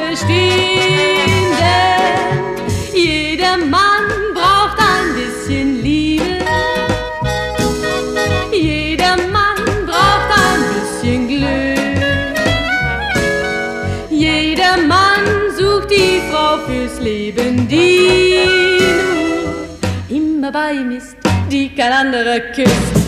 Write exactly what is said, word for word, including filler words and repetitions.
verstehen, denn jeder Mann braucht ein bisschen Liebe. Jeder Mann braucht ein bisschen Glück. Jeder Mann sucht die Frau fürs Leben, die nur immer bei ihm ist, die kein anderer küsst.